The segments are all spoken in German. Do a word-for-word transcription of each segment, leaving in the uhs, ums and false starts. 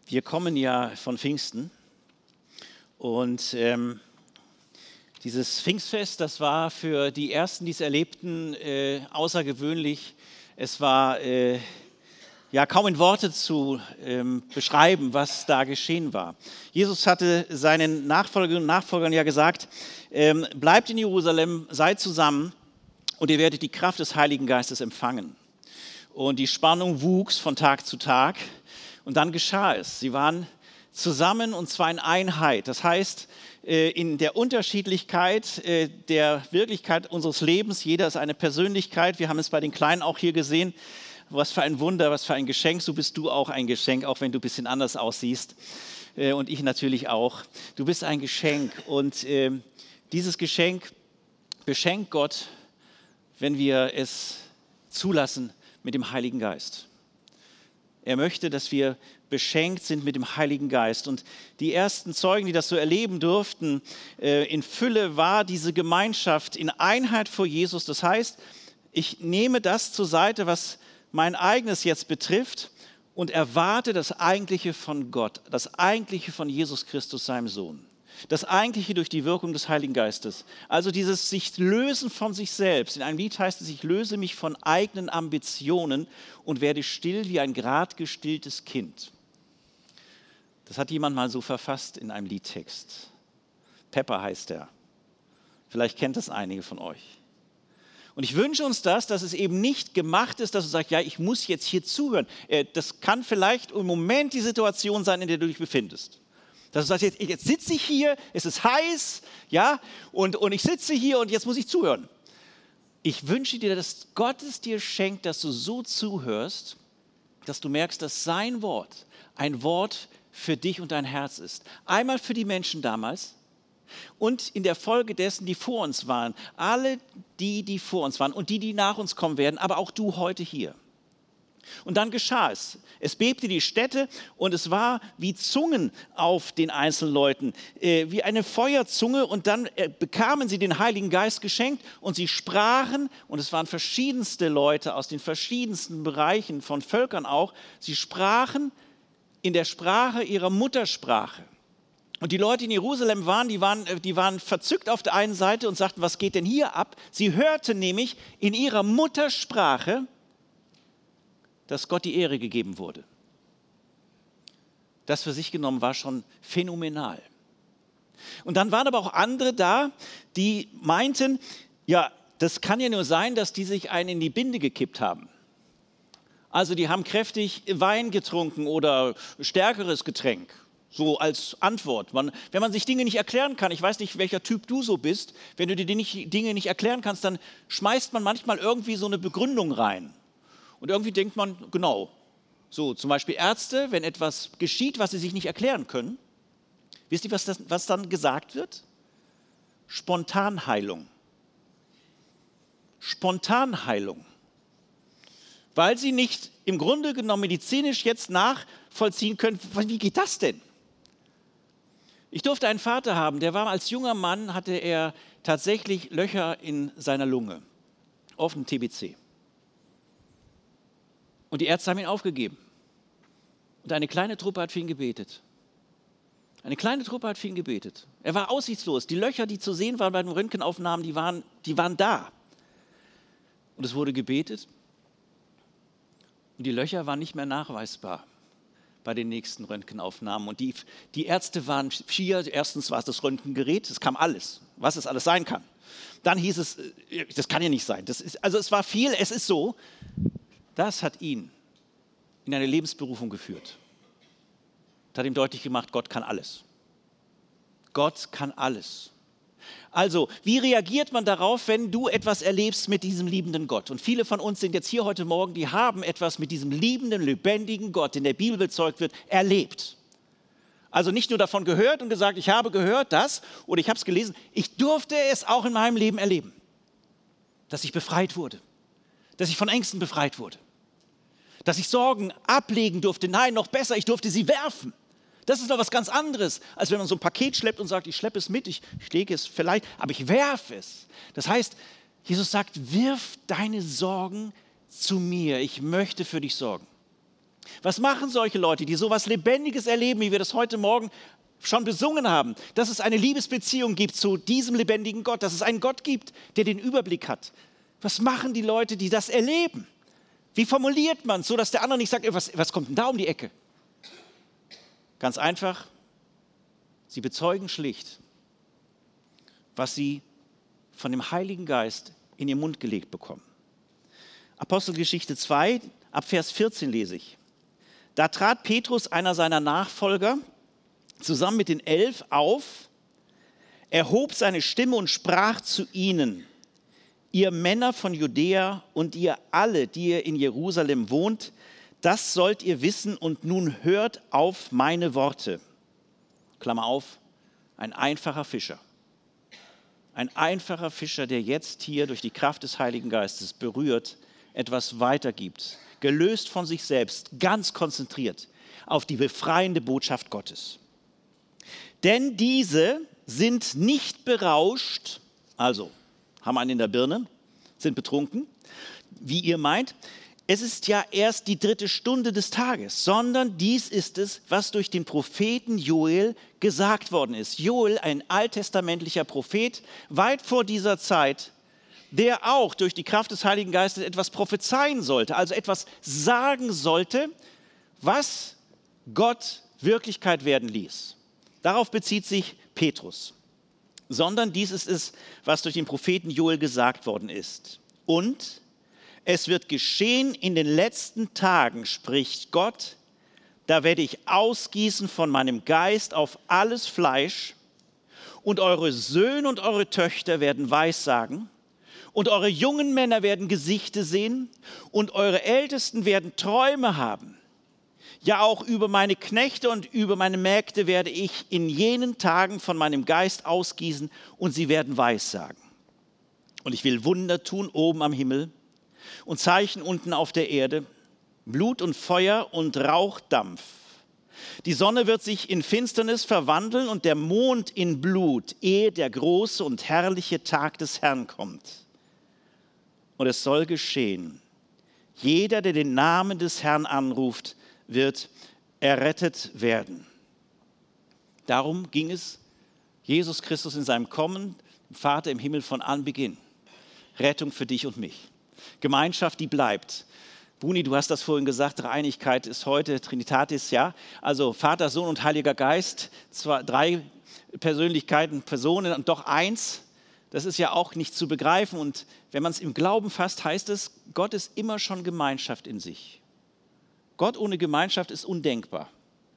Wir kommen ja von Pfingsten und ähm, dieses Pfingstfest, das war für die Ersten, die es erlebten, äh, außergewöhnlich. Es war äh, ja kaum in Worte zu ähm, beschreiben, was da geschehen war. Jesus hatte seinen Nachfolgerinnen und Nachfolgern ja gesagt, ähm, bleibt in Jerusalem, seid zusammen und ihr werdet die Kraft des Heiligen Geistes empfangen. Und die Spannung wuchs von Tag zu Tag. Und dann geschah es. Sie waren zusammen und zwar in Einheit. Das heißt, in der Unterschiedlichkeit der Wirklichkeit unseres Lebens, jeder ist eine Persönlichkeit. Wir haben es bei den Kleinen auch hier gesehen. Was für ein Wunder, was für ein Geschenk. So bist du auch ein Geschenk, auch wenn du ein bisschen anders aussiehst. Und ich natürlich auch. Du bist ein Geschenk. Und dieses Geschenk beschenkt Gott, wenn wir es zulassen mit dem Heiligen Geist. Er möchte, dass wir beschenkt sind mit dem Heiligen Geist. Und die ersten Zeugen, die das so erleben durften, in Fülle war diese Gemeinschaft in Einheit vor Jesus. Das heißt, ich nehme das zur Seite, was mein eigenes jetzt betrifft und erwarte das Eigentliche von Gott, das Eigentliche von Jesus Christus, seinem Sohn. Das Eigentliche durch die Wirkung des Heiligen Geistes. Also dieses sich lösen von sich selbst. In einem Lied heißt es, ich löse mich von eigenen Ambitionen und werde still wie ein grad gestilltes Kind. Das hat jemand mal so verfasst in einem Liedtext. Pepper heißt er. Vielleicht kennt das einige von euch. Und ich wünsche uns das, dass es eben nicht gemacht ist, dass du sagst, ja, ich muss jetzt hier zuhören. Das kann vielleicht im Moment die Situation sein, in der du dich befindest. Dass du sagst, jetzt, jetzt sitze ich hier, es ist heiß, ja, und, und ich sitze hier und jetzt muss ich zuhören. Ich wünsche dir, dass Gott es dir schenkt, dass du so zuhörst, dass du merkst, dass sein Wort ein Wort für dich und dein Herz ist. Einmal für die Menschen damals und in der Folge dessen, die vor uns waren. Alle die, die vor uns waren und die, die nach uns kommen werden, aber auch du heute hier. Und dann geschah es. Es bebte die Stätte und es war wie Zungen auf den einzelnen Leuten, äh, wie eine Feuerzunge. Und dann äh, bekamen sie den Heiligen Geist geschenkt und sie sprachen, und es waren verschiedenste Leute aus den verschiedensten Bereichen von Völkern auch, sie sprachen in der Sprache ihrer Muttersprache. Und die Leute in Jerusalem waren, die waren, die waren verzückt auf der einen Seite und sagten, was geht denn hier ab? Sie hörten nämlich in ihrer Muttersprache, dass Gott die Ehre gegeben wurde. Das für sich genommen war schon phänomenal. Und dann waren aber auch andere da, die meinten, ja, das kann ja nur sein, dass die sich einen in die Binde gekippt haben. Also die haben kräftig Wein getrunken oder stärkeres Getränk, so als Antwort. Man, wenn man sich Dinge nicht erklären kann, ich weiß nicht, welcher Typ du so bist, wenn du dir die nicht, Dinge nicht erklären kannst, dann schmeißt man manchmal irgendwie so eine Begründung rein. Und irgendwie denkt man, genau, so zum Beispiel Ärzte, wenn etwas geschieht, was sie sich nicht erklären können, wisst ihr, was, das, was dann gesagt wird? Spontanheilung. Spontanheilung. Weil sie nicht im Grunde genommen medizinisch jetzt nachvollziehen können, wie geht das denn? Ich durfte einen Vater haben, der war als junger Mann, hatte er tatsächlich Löcher in seiner Lunge, offen T B C. Und die Ärzte haben ihn aufgegeben. Und eine kleine Truppe hat für ihn gebetet. Eine kleine Truppe hat für ihn gebetet. Er war aussichtslos. Die Löcher, die zu sehen waren bei den Röntgenaufnahmen, die waren, die waren da. Und es wurde gebetet. Und die Löcher waren nicht mehr nachweisbar bei den nächsten Röntgenaufnahmen. Und die, die Ärzte waren schier. Erstens war es das Röntgengerät, es kam alles, was es alles sein kann. Dann hieß es, das kann ja nicht sein. Das ist, also es war viel, es ist so. Das hat ihn in eine Lebensberufung geführt. Das hat ihm deutlich gemacht, Gott kann alles. Gott kann alles. Also, wie reagiert man darauf, wenn du etwas erlebst mit diesem liebenden Gott? Und viele von uns sind jetzt hier heute Morgen, die haben etwas mit diesem liebenden, lebendigen Gott, den der Bibel bezeugt wird, erlebt. Also nicht nur davon gehört und gesagt, ich habe gehört das oder ich habe es gelesen, ich durfte es auch in meinem Leben erleben, dass ich befreit wurde, dass ich von Ängsten befreit wurde. Dass ich Sorgen ablegen durfte. Nein, noch besser, ich durfte sie werfen. Das ist noch was ganz anderes, als wenn man so ein Paket schleppt und sagt, ich schleppe es mit, ich, ich lege es vielleicht, aber ich werfe es. Das heißt, Jesus sagt, wirf deine Sorgen zu mir, ich möchte für dich sorgen. Was machen solche Leute, die sowas Lebendiges erleben, wie wir das heute Morgen schon besungen haben, dass es eine Liebesbeziehung gibt zu diesem lebendigen Gott, dass es einen Gott gibt, der den Überblick hat? Was machen die Leute, die das erleben? Wie formuliert man es, so dass der andere nicht sagt, was, was kommt denn da um die Ecke? Ganz einfach, sie bezeugen schlicht, was sie von dem Heiligen Geist in ihren Mund gelegt bekommen. Apostelgeschichte zwei, ab Vers vierzehn lese ich. Da trat Petrus, einer seiner Nachfolger, zusammen mit den Elf auf, erhob seine Stimme und sprach zu ihnen: Ihr Männer von Judäa und ihr alle, die ihr in Jerusalem wohnt, das sollt ihr wissen und nun hört auf meine Worte. Klammer auf, ein einfacher Fischer. Ein einfacher Fischer, der jetzt hier durch die Kraft des Heiligen Geistes berührt, etwas weitergibt, gelöst von sich selbst, ganz konzentriert auf die befreiende Botschaft Gottes. Denn diese sind nicht berauscht, also haben einen in der Birne, sind betrunken, wie ihr meint. Es ist ja erst die dritte Stunde des Tages, sondern dies ist es, was durch den Propheten Joel gesagt worden ist. Joel, ein alttestamentlicher Prophet, weit vor dieser Zeit, der auch durch die Kraft des Heiligen Geistes etwas prophezeien sollte, also etwas sagen sollte, was Gott Wirklichkeit werden ließ. Darauf bezieht sich Petrus. Sondern dies ist es, was durch den Propheten Joel gesagt worden ist. Und es wird geschehen in den letzten Tagen, spricht Gott, da werde ich ausgießen von meinem Geist auf alles Fleisch und eure Söhne und eure Töchter werden Weissagen und eure jungen Männer werden Gesichte sehen und eure Ältesten werden Träume haben. Ja, auch über meine Knechte und über meine Mägde werde ich in jenen Tagen von meinem Geist ausgießen und sie werden Weissagen. Und ich will Wunder tun oben am Himmel und Zeichen unten auf der Erde, Blut und Feuer und Rauchdampf. Die Sonne wird sich in Finsternis verwandeln und der Mond in Blut, ehe der große und herrliche Tag des Herrn kommt. Und es soll geschehen, jeder, der den Namen des Herrn anruft, wird errettet werden. Darum ging es Jesus Christus in seinem Kommen, dem Vater im Himmel von Anbeginn. Rettung für dich und mich. Gemeinschaft, die bleibt. Buni, du hast das vorhin gesagt, Dreieinigkeit ist heute Trinitatis, ja. Also Vater, Sohn und Heiliger Geist, zwar drei Persönlichkeiten, Personen und doch eins. Das ist ja auch nicht zu begreifen. Und wenn man es im Glauben fasst, heißt es, Gott ist immer schon Gemeinschaft in sich. Gott ohne Gemeinschaft ist undenkbar.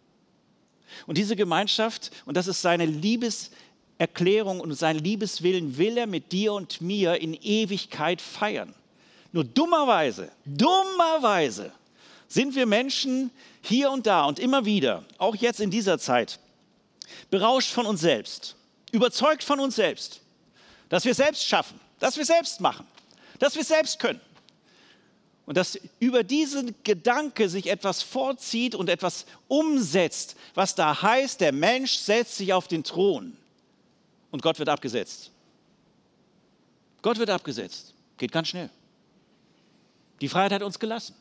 Und diese Gemeinschaft, und das ist seine Liebeserklärung und sein Liebeswillen, will er mit dir und mir in Ewigkeit feiern. Nur dummerweise, dummerweise sind wir Menschen hier und da und immer wieder, auch jetzt in dieser Zeit, berauscht von uns selbst, überzeugt von uns selbst, dass wir selbst schaffen, dass wir selbst machen, dass wir selbst können. Und dass über diesen Gedanke sich etwas vorzieht und etwas umsetzt, was da heißt, der Mensch setzt sich auf den Thron und Gott wird abgesetzt. Gott wird abgesetzt. Geht ganz schnell. Die Freiheit hat uns gelassen.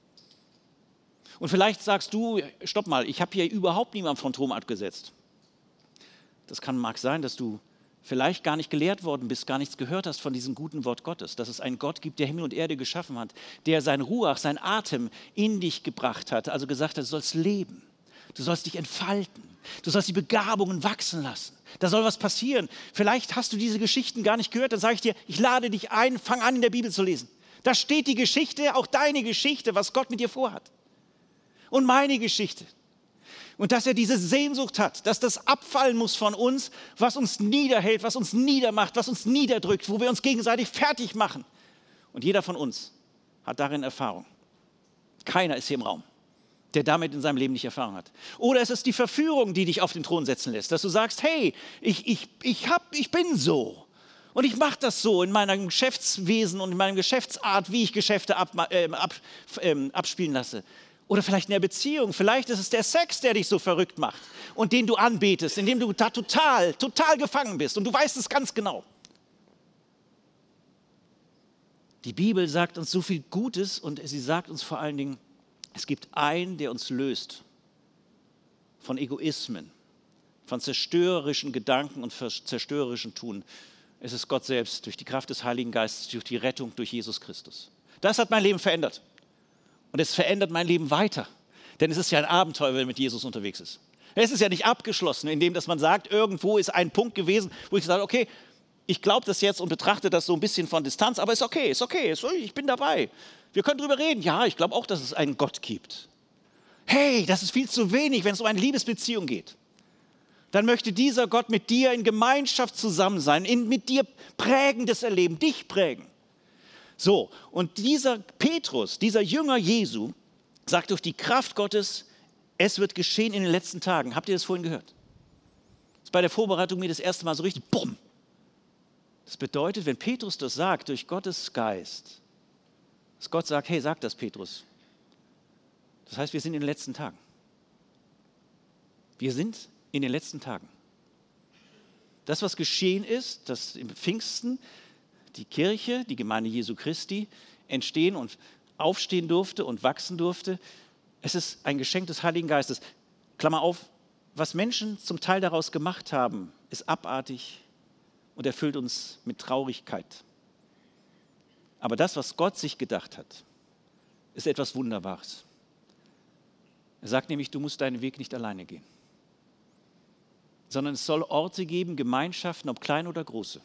Und vielleicht sagst du, stopp mal, ich habe hier überhaupt niemanden vom Thron abgesetzt. Das kann, mag sein, dass du vielleicht gar nicht gelehrt worden bist, gar nichts gehört hast von diesem guten Wort Gottes, dass es einen Gott gibt, der Himmel und Erde geschaffen hat, der sein Ruach, sein Atem in dich gebracht hat, also gesagt hat, du sollst leben, du sollst dich entfalten, du sollst die Begabungen wachsen lassen, da soll was passieren. Vielleicht hast du diese Geschichten gar nicht gehört, dann sage ich dir, ich lade dich ein, fang an in der Bibel zu lesen. Da steht die Geschichte, auch deine Geschichte, was Gott mit dir vorhat. Und meine Geschichte. Und dass er diese Sehnsucht hat, dass das abfallen muss von uns, was uns niederhält, was uns niedermacht, was uns niederdrückt, wo wir uns gegenseitig fertig machen. Und jeder von uns hat darin Erfahrung. Keiner ist hier im Raum, der damit in seinem Leben nicht Erfahrung hat. Oder es ist die Verführung, die dich auf den Thron setzen lässt, dass du sagst, hey, ich, ich, ich, hab, ich bin so. Und ich mache das so in meinem Geschäftswesen und in meiner Geschäftsart, wie ich Geschäfte ab, äh, ab, äh, abspielen lasse. Oder vielleicht in der Beziehung, vielleicht ist es der Sex, der dich so verrückt macht und den du anbetest, in dem du da total, total gefangen bist und du weißt es ganz genau. Die Bibel sagt uns so viel Gutes und sie sagt uns vor allen Dingen, Es gibt einen, der uns löst von Egoismen, von zerstörerischen Gedanken und zerstörerischen Tun. Es ist Gott selbst, durch die Kraft des Heiligen Geistes, durch die Rettung durch Jesus Christus. Das hat mein Leben verändert. Und es verändert mein Leben weiter. Denn es ist ja ein Abenteuer, wenn man mit Jesus unterwegs ist. Es ist ja nicht abgeschlossen, indem dass man sagt, irgendwo ist ein Punkt gewesen, wo ich sage, okay, ich glaube das jetzt und betrachte das so ein bisschen von Distanz, aber ist okay, ist okay, ist, ich bin dabei. Wir können drüber reden. Ja, ich glaube auch, dass es einen Gott gibt. Hey, das ist viel zu wenig, wenn es um eine Liebesbeziehung geht. Dann möchte dieser Gott mit dir in Gemeinschaft zusammen sein, in, mit dir prägendes Erleben, dich prägen. So, und dieser Petrus, dieser Jünger Jesu, sagt durch die Kraft Gottes, es wird geschehen in den letzten Tagen. Habt ihr das vorhin gehört? Das ist bei der Vorbereitung mir das erste Mal so richtig, bumm. Das bedeutet, wenn Petrus das sagt, durch Gottes Geist, dass Gott sagt, hey, sag das, Petrus. Das heißt, wir sind in den letzten Tagen. Wir sind in den letzten Tagen. Das, was geschehen ist, dass im Pfingsten die Kirche, die Gemeinde Jesu Christi, entstehen und aufstehen durfte und wachsen durfte, es ist ein Geschenk des Heiligen Geistes. Klammer auf, was Menschen zum Teil daraus gemacht haben, ist abartig und erfüllt uns mit Traurigkeit. Aber das, was Gott sich gedacht hat, ist etwas Wunderbares. Er sagt nämlich, du musst deinen Weg nicht alleine gehen, sondern es soll Orte geben, Gemeinschaften, ob klein oder große,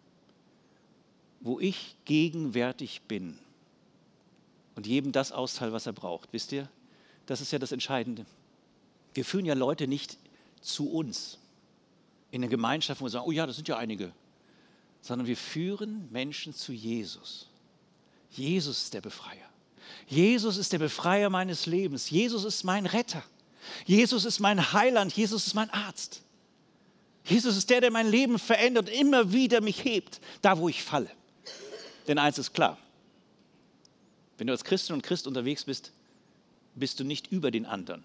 wo ich gegenwärtig bin und jedem das austeile, was er braucht. Wisst ihr, das ist ja das Entscheidende. Wir führen ja Leute nicht zu uns in eine Gemeinschaft, wo wir sagen, oh ja, das sind ja einige, sondern wir führen Menschen zu Jesus. Jesus ist der Befreier. Jesus ist der Befreier meines Lebens. Jesus ist mein Retter. Jesus ist mein Heiland. Jesus ist mein Arzt. Jesus ist der, der mein Leben verändert und immer wieder mich hebt, da wo ich falle. Denn eins ist klar, wenn du als Christin und Christ unterwegs bist, bist du nicht über den anderen.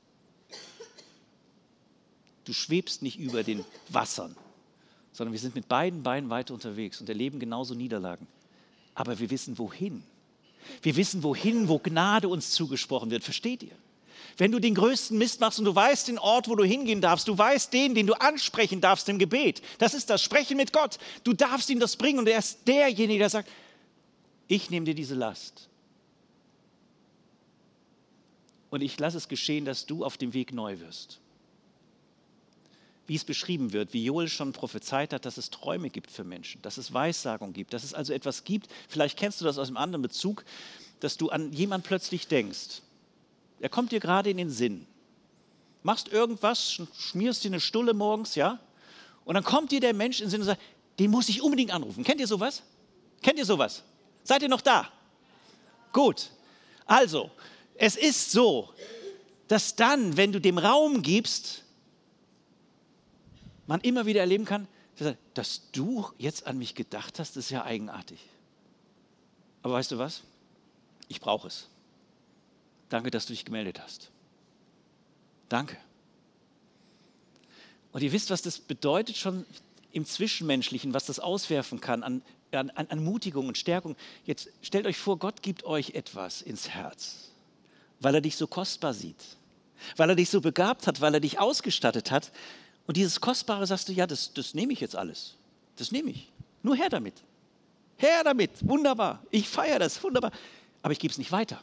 Du schwebst nicht über den Wassern, sondern wir sind mit beiden Beinen weiter unterwegs und erleben genauso Niederlagen. Aber wir wissen, wohin. Wir wissen, wohin, wo Gnade uns zugesprochen wird. Versteht ihr? Wenn du den größten Mist machst und du weißt den Ort, wo du hingehen darfst, du weißt den, den du ansprechen darfst im Gebet. Das ist das Sprechen mit Gott. Du darfst ihm das bringen und er ist derjenige, der sagt, ich nehme dir diese Last. Und ich lasse es geschehen, dass du auf dem Weg neu wirst. Wie es beschrieben wird, wie Joel schon prophezeit hat, dass es Träume gibt für Menschen, dass es Weissagung gibt, dass es also etwas gibt, vielleicht kennst du das aus einem anderen Bezug, dass du an jemanden plötzlich denkst. Er kommt dir gerade in den Sinn. Machst irgendwas, schmierst dir eine Stulle morgens, ja? Und dann kommt dir der Mensch in den Sinn und sagt, den muss ich unbedingt anrufen. Kennt ihr sowas? Kennt ihr sowas? Seid ihr noch da? Gut. Also, es ist so, dass dann, wenn du dem Raum gibst, man immer wieder erleben kann, dass du jetzt an mich gedacht hast, ist ja eigenartig. Aber weißt du was? Ich brauche es. Danke, dass du dich gemeldet hast. Danke. Und ihr wisst, was das bedeutet schon im Zwischenmenschlichen, was das auswerfen kann an, an, an Ermutigung und Stärkung. Jetzt stellt euch vor, Gott gibt euch etwas ins Herz, weil er dich so kostbar sieht, weil er dich so begabt hat, weil er dich ausgestattet hat. Und dieses Kostbare sagst du, ja, das, das nehme ich jetzt alles. Das nehme ich. Nur her damit. Her damit. Wunderbar. Ich feiere das. Wunderbar. Aber ich gebe es nicht weiter.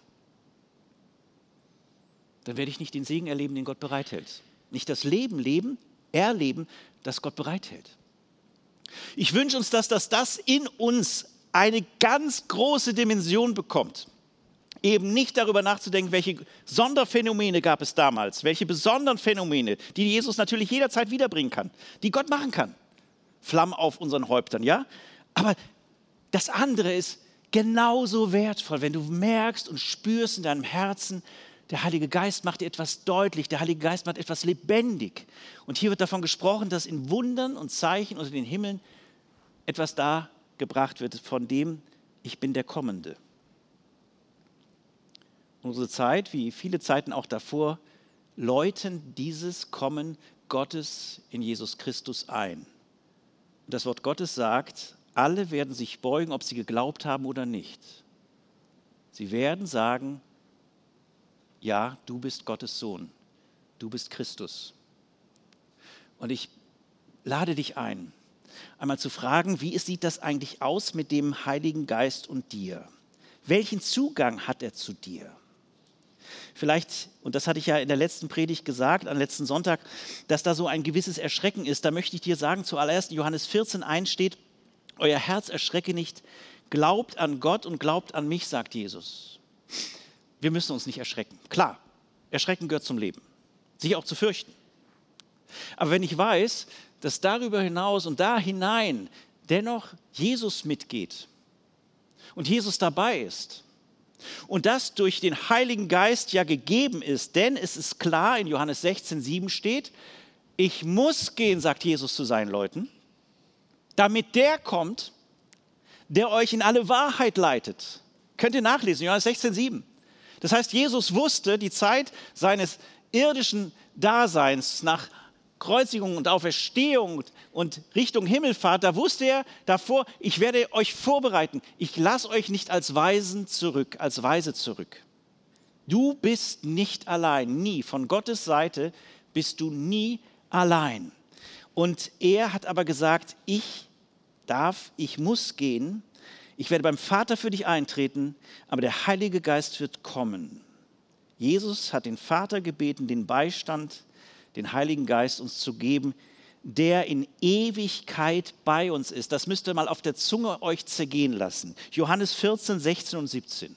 Dann werde ich nicht den Segen erleben, den Gott bereithält. Nicht das Leben leben, erleben, das Gott bereithält. Ich wünsche uns, dass das, das in uns eine ganz große Dimension bekommt. Eben nicht darüber nachzudenken, welche Sonderphänomene gab es damals, welche besonderen Phänomene, die Jesus natürlich jederzeit wiederbringen kann, die Gott machen kann. Flammen auf unseren Häuptern, ja? Aber das andere ist genauso wertvoll, wenn du merkst und spürst in deinem Herzen, der Heilige Geist macht dir etwas deutlich, der Heilige Geist macht etwas lebendig. Und hier wird davon gesprochen, dass in Wundern und Zeichen unter den Himmeln etwas dargebracht wird, von dem ich bin der Kommende. Unsere Zeit, wie viele Zeiten auch davor, läuten dieses Kommen Gottes in Jesus Christus ein. Und das Wort Gottes sagt, alle werden sich beugen, ob sie geglaubt haben oder nicht. Sie werden sagen, ja, du bist Gottes Sohn, du bist Christus. Und ich lade dich ein, einmal zu fragen, wie sieht das eigentlich aus mit dem Heiligen Geist und dir? Welchen Zugang hat er zu dir? Vielleicht, und das hatte ich ja in der letzten Predigt gesagt, am letzten Sonntag, dass da so ein gewisses Erschrecken ist. Da möchte ich dir sagen, zuallererst in Johannes vierzehn eins steht, euer Herz erschrecke nicht, glaubt an Gott und glaubt an mich, sagt Jesus. Wir müssen uns nicht erschrecken. Klar, Erschrecken gehört zum Leben, sich auch zu fürchten. Aber wenn ich weiß, dass darüber hinaus und da hinein dennoch Jesus mitgeht und Jesus dabei ist und das durch den Heiligen Geist ja gegeben ist, denn es ist klar, in Johannes sechzehn sieben steht, ich muss gehen, sagt Jesus zu seinen Leuten, damit der kommt, der euch in alle Wahrheit leitet. Könnt ihr nachlesen, Johannes sechzehn sieben. Das heißt, Jesus wusste die Zeit seines irdischen Daseins nach Kreuzigung und Auferstehung und Richtung Himmelfahrt, da wusste er davor, ich werde euch vorbereiten. Ich lasse euch nicht als Weisen zurück, als Weise zurück. Du bist nicht allein, nie. Von Gottes Seite bist du nie allein. Und er hat aber gesagt, ich darf, ich muss gehen. Ich werde beim Vater für dich eintreten, aber der Heilige Geist wird kommen. Jesus hat den Vater gebeten, den Beistand, den Heiligen Geist uns zu geben, der in Ewigkeit bei uns ist. Das müsst ihr mal auf der Zunge euch zergehen lassen. Johannes vierzehn, sechzehn und siebzehn.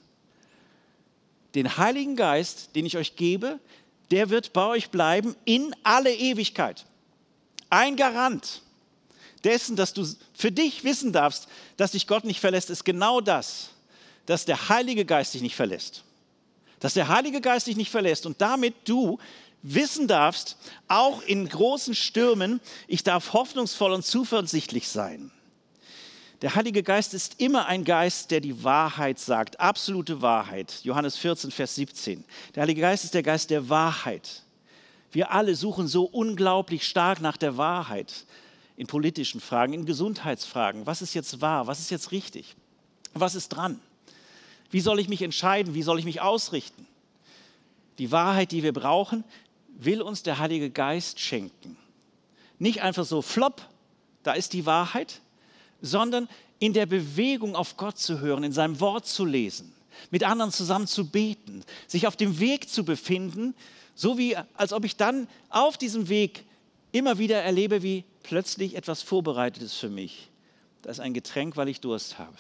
Den Heiligen Geist, den ich euch gebe, der wird bei euch bleiben in alle Ewigkeit. Ein Garant dessen, dass du für dich wissen darfst, dass dich Gott nicht verlässt, ist genau das, dass der Heilige Geist dich nicht verlässt. Dass der Heilige Geist dich nicht verlässt und damit du wissen darfst, auch in großen Stürmen, ich darf hoffnungsvoll und zuversichtlich sein. Der Heilige Geist ist immer ein Geist, der die Wahrheit sagt, absolute Wahrheit. Johannes vierzehn, Vers siebzehn. Der Heilige Geist ist der Geist der Wahrheit. Wir alle suchen so unglaublich stark nach der Wahrheit in politischen Fragen, in Gesundheitsfragen. Was ist jetzt wahr? Was ist jetzt richtig? Was ist dran? Wie soll ich mich entscheiden? Wie soll ich mich ausrichten? Die Wahrheit, die wir brauchen, will uns der Heilige Geist schenken. Nicht einfach so flop, da ist die Wahrheit, sondern in der Bewegung auf Gott zu hören, in seinem Wort zu lesen, mit anderen zusammen zu beten, sich auf dem Weg zu befinden, so wie als ob ich dann auf diesem Weg immer wieder erlebe, wie plötzlich etwas vorbereitet ist für mich. Da ist ein Getränk, weil ich Durst habe.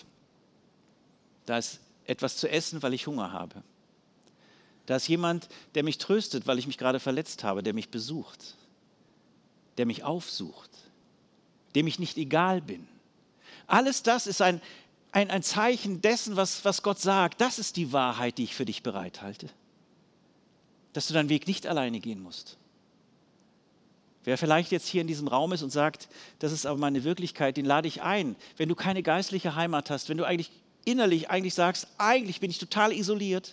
Da ist etwas zu essen, weil ich Hunger habe. Da ist jemand, der mich tröstet, weil ich mich gerade verletzt habe, der mich besucht, der mich aufsucht, dem ich nicht egal bin. Alles das ist ein, ein, ein Zeichen dessen, was, was Gott sagt. Das ist die Wahrheit, die ich für dich bereithalte. Dass du deinen Weg nicht alleine gehen musst. Wer vielleicht jetzt hier in diesem Raum ist und sagt, das ist aber meine Wirklichkeit, den lade ich ein. Wenn du keine geistliche Heimat hast, wenn du eigentlich innerlich eigentlich sagst, eigentlich bin ich total isoliert,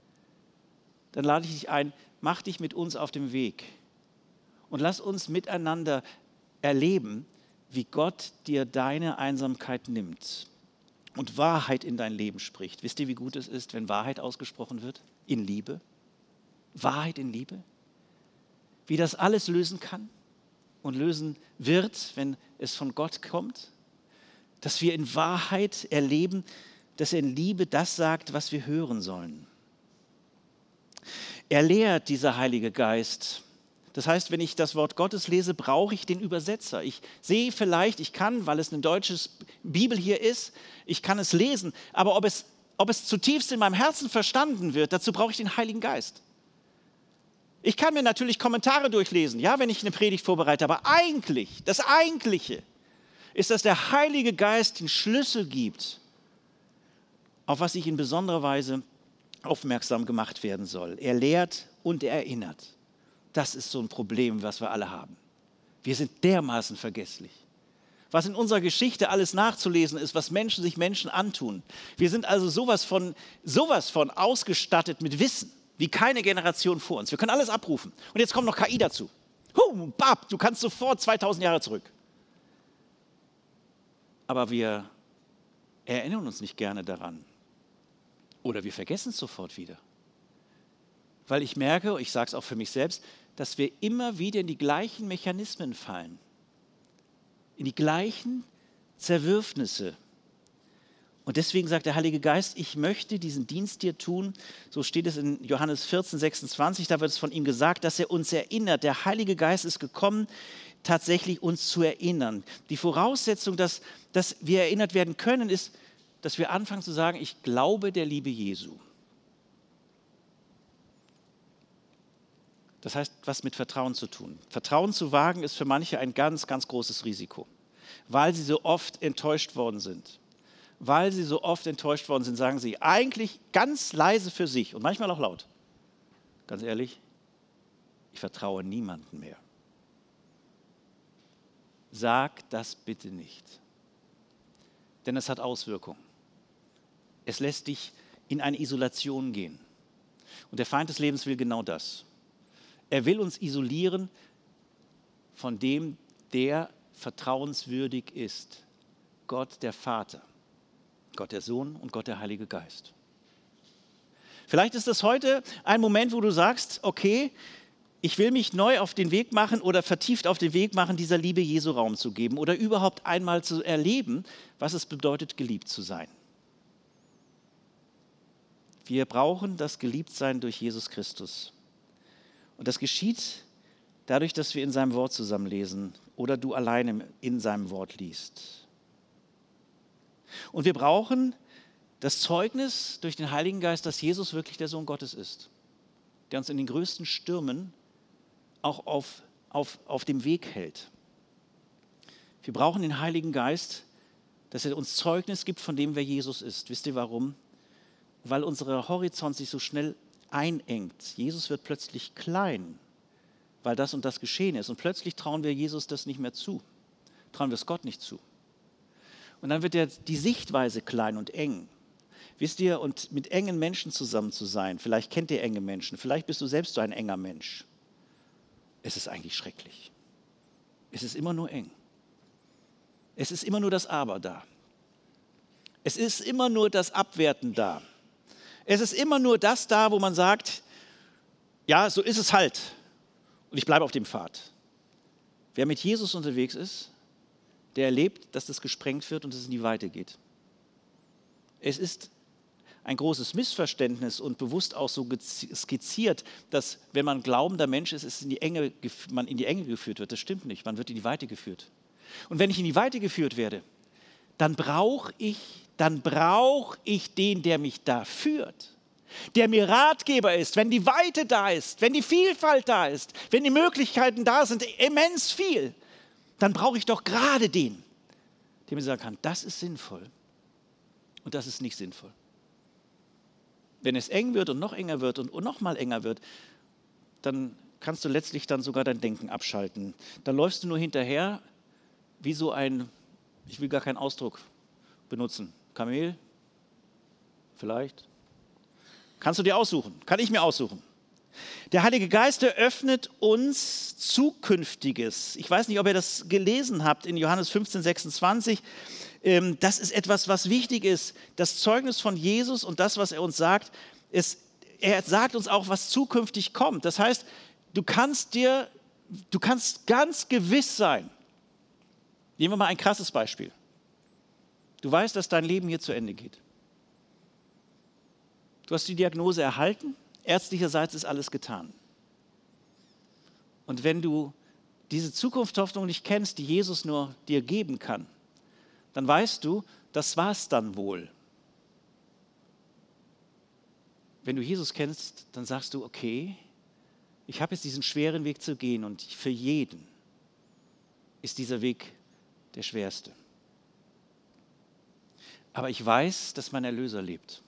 dann lade ich dich ein, mach dich mit uns auf dem Weg und lass uns miteinander erleben, wie Gott dir deine Einsamkeit nimmt und Wahrheit in dein Leben spricht. Wisst ihr, wie gut es ist, wenn Wahrheit ausgesprochen wird? In Liebe. Wahrheit in Liebe. Wie das alles lösen kann und lösen wird, wenn es von Gott kommt. Dass wir in Wahrheit erleben, dass er in Liebe das sagt, was wir hören sollen. Er lehrt, dieser Heilige Geist. Das heißt, wenn ich das Wort Gottes lese, brauche ich den Übersetzer. Ich sehe vielleicht, ich kann, weil es eine deutsche Bibel hier ist, ich kann es lesen, aber ob es, ob es zutiefst in meinem Herzen verstanden wird, dazu brauche ich den Heiligen Geist. Ich kann mir natürlich Kommentare durchlesen, ja, wenn ich eine Predigt vorbereite, aber eigentlich, das Eigentliche ist, dass der Heilige Geist den Schlüssel gibt, auf was ich in besonderer Weise aufmerksam gemacht werden soll. Er lehrt und er erinnert. Das ist so ein Problem, was wir alle haben. Wir sind dermaßen vergesslich. Was in unserer Geschichte alles nachzulesen ist, was Menschen sich Menschen antun. Wir sind also sowas von, sowas von ausgestattet mit Wissen, wie keine Generation vor uns. Wir können alles abrufen. Und jetzt kommt noch K I dazu. Huh, bab, du kannst sofort zweitausend Jahre zurück. Aber wir erinnern uns nicht gerne daran. Oder wir vergessen es sofort wieder. weil ich merke, ich sage es auch für mich selbst, dass wir immer wieder in die gleichen Mechanismen fallen, in die gleichen Zerwürfnisse. Und deswegen sagt der Heilige Geist, ich möchte diesen Dienst dir tun. So steht es in Johannes vierzehn, sechsundzwanzig, da wird es von ihm gesagt, dass er uns erinnert. Der Heilige Geist ist gekommen, tatsächlich uns zu erinnern. Die Voraussetzung, dass, dass wir erinnert werden können, ist, dass wir anfangen zu sagen, ich glaube der Liebe Jesu. Das heißt, was mit Vertrauen zu tun. Vertrauen zu wagen ist für manche ein ganz, ganz großes Risiko, weil sie so oft enttäuscht worden sind. Weil sie so oft enttäuscht worden sind, sagen sie eigentlich ganz leise für sich und manchmal auch laut. Ganz ehrlich, ich vertraue niemandem mehr. Sag das bitte nicht, denn es hat Auswirkungen. Es lässt dich in eine Isolation gehen. Und der Feind des Lebens will genau das. Er will uns isolieren von dem, der vertrauenswürdig ist. Gott der Vater, Gott der Sohn und Gott der Heilige Geist. Vielleicht ist das heute ein Moment, wo du sagst, okay, ich will mich neu auf den Weg machen oder vertieft auf den Weg machen, dieser Liebe Jesu Raum zu geben oder überhaupt einmal zu erleben, was es bedeutet, geliebt zu sein. Wir brauchen das Geliebtsein durch Jesus Christus. Und das geschieht dadurch, dass wir in seinem Wort zusammenlesen oder du alleine in seinem Wort liest. Und wir brauchen das Zeugnis durch den Heiligen Geist, dass Jesus wirklich der Sohn Gottes ist, der uns in den größten Stürmen auch auf, auf, auf dem Weg hält. Wir brauchen den Heiligen Geist, dass er uns Zeugnis gibt von dem, wer Jesus ist. Wisst ihr warum? Weil unser Horizont sich so schnell einengt. Jesus wird plötzlich klein, weil das und das geschehen ist. Und plötzlich trauen wir Jesus das nicht mehr zu. Trauen wir es Gott nicht zu. Und dann wird der, die Sichtweise klein und eng. Wisst ihr, und mit engen Menschen zusammen zu sein, vielleicht kennt ihr enge Menschen, vielleicht bist du selbst so ein enger Mensch. Es ist eigentlich schrecklich. Es ist immer nur eng. Es ist immer nur das Aber da. Es ist immer nur das Abwerten da. Es ist immer nur das da, wo man sagt, ja, so ist es halt. Und ich bleibe auf dem Pfad. Wer mit Jesus unterwegs ist, der erlebt, dass das gesprengt wird und es in die Weite geht. Es ist ein großes Missverständnis und bewusst auch so skizziert, dass wenn man glaubender Mensch ist, es in die Enge, man in die Enge geführt wird. Das stimmt nicht, man wird in die Weite geführt. Und wenn ich in die Weite geführt werde, dann brauche ich, dann brauche ich den, der mich da führt, der mir Ratgeber ist, wenn die Weite da ist, wenn die Vielfalt da ist, wenn die Möglichkeiten da sind, immens viel, dann brauche ich doch gerade den, der mir sagen kann, das ist sinnvoll und das ist nicht sinnvoll. Wenn es eng wird und noch enger wird und noch mal enger wird, dann kannst du letztlich dann sogar dein Denken abschalten. Dann läufst du nur hinterher wie so ein, ich will gar keinen Ausdruck benutzen, Kamel, vielleicht. Kannst du dir aussuchen, kann ich mir aussuchen. Der Heilige Geist eröffnet uns Zukünftiges. Ich weiß nicht, ob ihr das gelesen habt in Johannes fünfzehn, sechsundzwanzig. Das ist etwas, was wichtig ist. Das Zeugnis von Jesus und das, was er uns sagt, ist, er sagt uns auch, was zukünftig kommt. Das heißt, du kannst dir, du kannst ganz gewiss sein. Nehmen wir mal ein krasses Beispiel. Du weißt, dass dein Leben hier zu Ende geht. Du hast die Diagnose erhalten, ärztlicherseits ist alles getan. Und wenn du diese Zukunftshoffnung nicht kennst, die Jesus nur dir geben kann, dann weißt du, das war's dann wohl. Wenn du Jesus kennst, dann sagst du, okay, ich habe jetzt diesen schweren Weg zu gehen und für jeden ist dieser Weg der schwerste. Aber ich weiß, dass mein Erlöser lebt.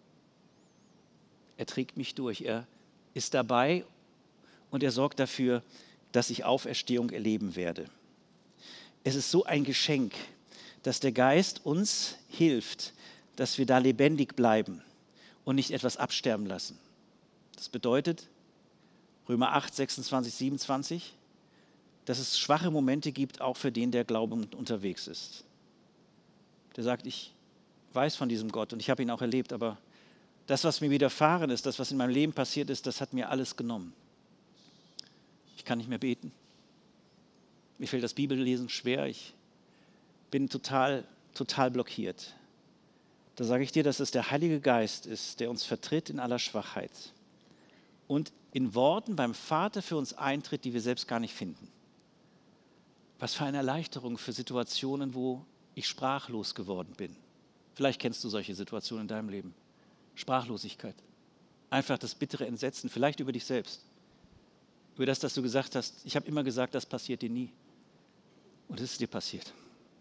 Er trägt mich durch, er ist dabei und er sorgt dafür, dass ich Auferstehung erleben werde. Es ist so ein Geschenk, dass der Geist uns hilft, dass wir da lebendig bleiben und nicht etwas absterben lassen. Das bedeutet, Römer acht, sechsundzwanzig, siebenundzwanzig, dass es schwache Momente gibt, auch für den, der glaubend unterwegs ist. Der sagt, ich weiß von diesem Gott und ich habe ihn auch erlebt, aber Das, was mir widerfahren ist, das, was in meinem Leben passiert ist, das hat mir alles genommen. Ich kann nicht mehr beten. Mir fällt das Bibellesen schwer. Ich bin total, total blockiert. Da sage ich dir, dass es der Heilige Geist ist, der uns vertritt in aller Schwachheit und in Worten beim Vater für uns eintritt, die wir selbst gar nicht finden. Was für eine Erleichterung für Situationen, wo ich sprachlos geworden bin. Vielleicht kennst du solche Situationen in deinem Leben. Sprachlosigkeit. Einfach das bittere Entsetzen, vielleicht über dich selbst. Über das, dass du gesagt hast, ich habe immer gesagt, das passiert dir nie. Und es ist dir passiert.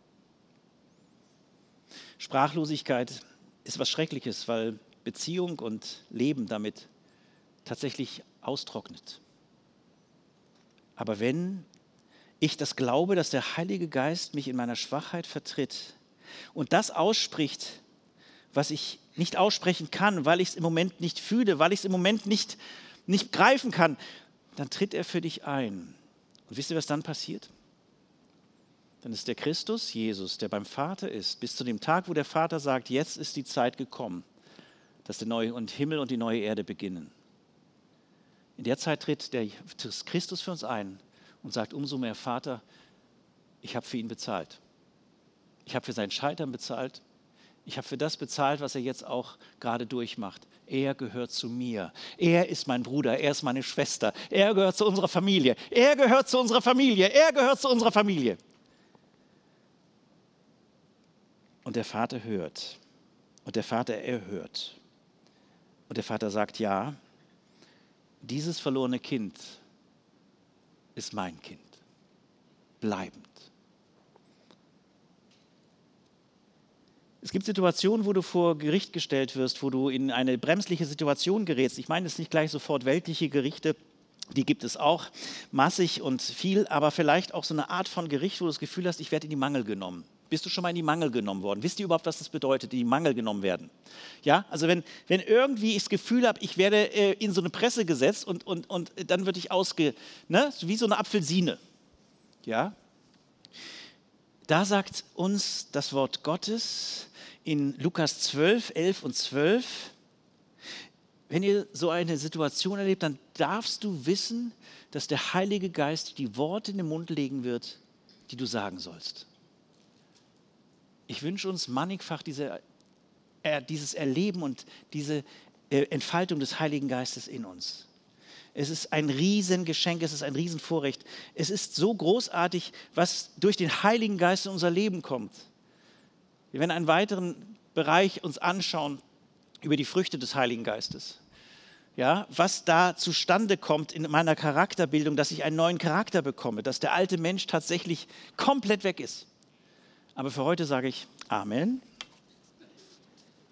Sprachlosigkeit ist was Schreckliches, weil Beziehung und Leben damit tatsächlich austrocknet. Aber wenn ich das glaube, dass der Heilige Geist mich in meiner Schwachheit vertritt und das ausspricht, was ich nicht aussprechen kann, weil ich es im Moment nicht fühle, weil ich es im Moment nicht, nicht greifen kann, dann tritt er für dich ein. Und wisst ihr, was dann passiert? Dann ist der Christus, Jesus, der beim Vater ist, bis zu dem Tag, wo der Vater sagt, jetzt ist die Zeit gekommen, dass der neue Himmel und die neue Erde beginnen. In der Zeit tritt der Christus für uns ein und sagt umso mehr, Vater, ich habe für ihn bezahlt. Ich habe für sein Scheitern bezahlt. Ich habe für das bezahlt, was er jetzt auch gerade durchmacht. Er gehört zu mir. Er ist mein Bruder, er ist meine Schwester. Er gehört zu unserer Familie. Er gehört zu unserer Familie. Er gehört zu unserer Familie. Und der Vater hört. Und der Vater erhört. Und der Vater sagt, ja, dieses verlorene Kind ist mein Kind. Bleibend. Es gibt Situationen, wo du vor Gericht gestellt wirst, wo du in eine bremsliche Situation gerätst. Ich meine jetzt nicht gleich sofort weltliche Gerichte, die gibt es auch massig und viel, aber vielleicht auch so eine Art von Gericht, wo du das Gefühl hast, ich werde in die Mangel genommen. Bist du schon mal in die Mangel genommen worden? Wisst ihr überhaupt, was das bedeutet, in die Mangel genommen werden? Ja, also wenn, wenn irgendwie ich das Gefühl habe, ich werde äh, in so eine Presse gesetzt und, und, und dann würde ich ausge, ne, wie so eine Apfelsine. Ja, da sagt uns das Wort Gottes in Lukas zwölf, elf und zwölf, wenn ihr so eine Situation erlebt, dann darfst du wissen, dass der Heilige Geist die Worte in den Mund legen wird, die du sagen sollst. Ich wünsche uns mannigfach diese, äh, dieses Erleben und diese äh, Entfaltung des Heiligen Geistes in uns. Es ist ein Riesengeschenk, es ist ein Riesenvorrecht. Es ist so großartig, was durch den Heiligen Geist in unser Leben kommt. Wir werden einen weiteren Bereich uns anschauen über die Früchte des Heiligen Geistes. Ja, was da zustande kommt in meiner Charakterbildung, dass ich einen neuen Charakter bekomme, dass der alte Mensch tatsächlich komplett weg ist. Aber für heute sage ich Amen.